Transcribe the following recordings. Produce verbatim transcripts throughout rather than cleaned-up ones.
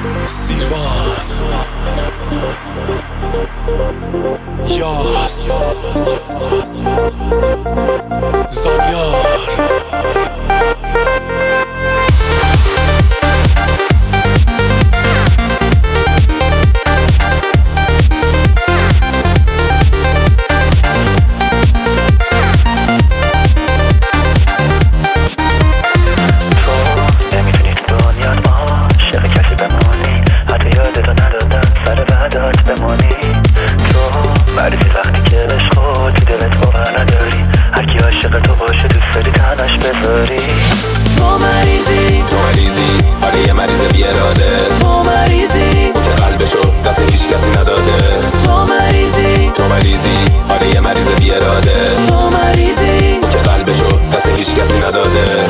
سیروان یاس زانیار تو باشه دوست داری تنش بذاری. تو مریضی تو مریضی آره یه مریض بی اراده. تو مریضی که قلبشو دست هیچ کسی نداده. تو مریضی تو مریضی آره یه مریض بی اراده. تو مریضی که قلبشو دست هیچ کسی نداده.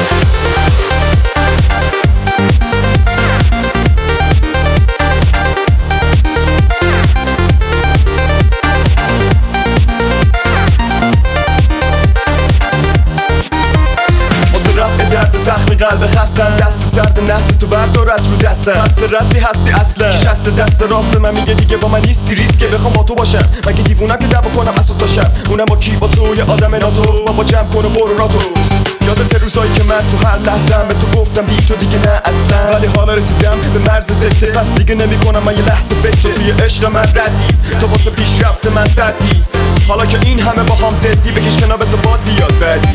زخمی قلب خستم، دست سرد نحس تو بردار از رو دستم. هست رسمی هستی اصلا شست دست راست من میگه دیگه با من نیستی ریسکه بخوام با تو باشم. مگه دیوونم که دعوا کنم از تا شب، اونم با کی؟ با تو یه آدم ناتو. بابا جمع کن و برو راتو. یادت روزایی که من تو هر لحظه‌ام به تو گفتم بی تو دیگه نه اصلا، ولی حالا رسیدم به مرز سکته. پس دیگه نمیکنم من یه لحظه فکر. تو توی عشق من ردی، تو واسه پیشرفت من سدی. حالا که این همه با هم زدی بکش کنار بذار باد بیاد بعدی.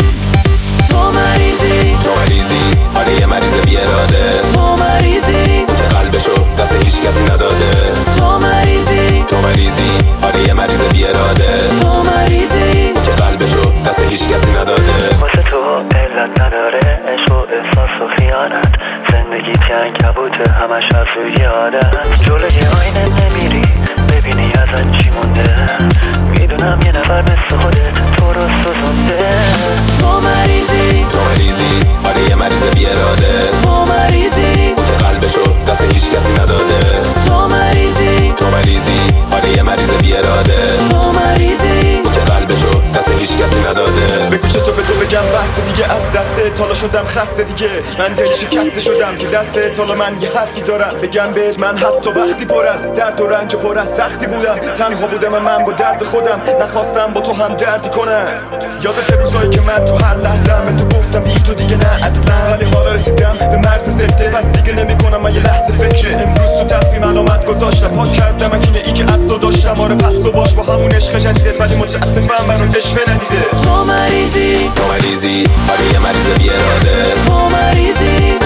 تو مریضی تو مریضی آره یه مریض بی اراده. تو مریضی که قلبشو دست هیچ کسی نداده. تو مریضی تو مریضی آره یه مریض بی اراده. تو مریضی که قلبشو دست هیچ کسی نداده. واسه تو علت نداره عشق و احساس و خیانت. زندگی تنگ کبوته همش از روی عادت. جلوی آینه نمیری ببینی ازت چی مونده. میدونم یه نفر مثل خودت تو رو سوزونده. تو مریضی تو مریضی آره یه مریض بی اراده. تو مریضی که قلبشو دست هیچ کسی نداده. تو مریضی تو مریضی آره یه مریض بی اراده. تو مریضی که قلبشو دست هیچ کسی نداده. بگو چه تو به تو بگم بس دیگه از دست تالا شدم خسته دیگه. من دل شکسته شدم که دست تالا من یه حرفی دارم بگم بهت. من حتی وقتی پر از درد و رنج و پر از سختی بودم، تنها بودم من با درد خودم. نخواستم با تو هم دردی کنم. یادت روزایی که من تو هر لحظه‌ام به تو گفتم بی تو دیگه نه اصلا، ولی حالا رسیدم به مرز سکته. پس دیگه نمیکنم من یه لحظه فکره. امروز تو تقویم علامت گذاشتم، پاک کردم اکنه ای که از تو داشتم. آره پس تو باش با همون عشق جدیدت، ولی متاسفم منو عشق ندیده. تو مریضی تو مریضی آره یه مریض بی اراده. تو مریضی